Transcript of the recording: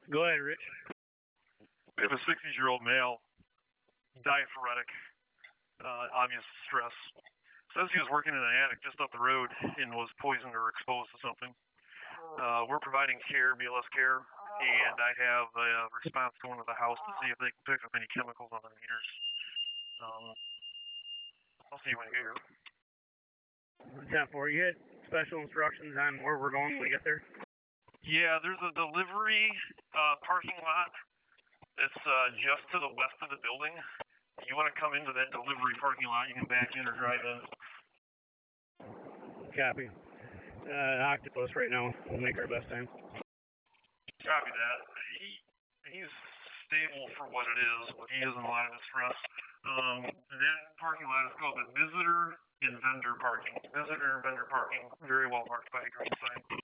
Go ahead, Rich. We have a 60-year-old male, diaphoretic, obvious stress. Says he was working in an attic just up the road and was poisoned or exposed to something. We're providing care, BLS care, and I have a response going to the house to see if they can pick up any chemicals on the meters. I'll see you when you get here. 10-4, you had special instructions on where we're going when we get there? Yeah, there's a delivery parking lot. It's just to the west of the building. You want to come into that delivery parking lot, you can back in or drive in. Copy. Octopus right now. We'll make our best time. Copy that. He's stable for what it is, but he is in a lot of distress. That parking lot is called the Visitor and Vendor Parking. Visitor and Vendor Parking, very well marked by a green sign.